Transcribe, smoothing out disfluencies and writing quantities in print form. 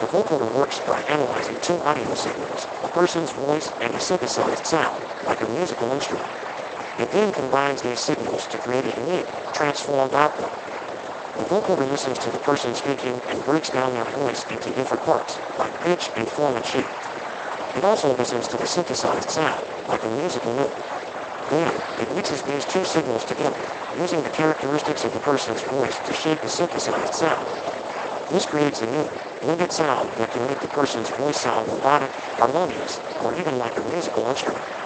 The vocoder works by analyzing two audio signals, a person's voice and a synthesized sound, like a musical instrument. It then combines these signals to create a unique, transformed output. The vocoder listens to the person speaking and breaks down their voice into different parts, like pitch and form and shape. It also listens to the synthesized sound, like a musical note. Then, it mixes these two signals together, using the characteristics of the person's voice to shape the synthesized sound. This creates a new, blended sound that can make the person's voice sound melodic, harmonious, or even like a musical instrument.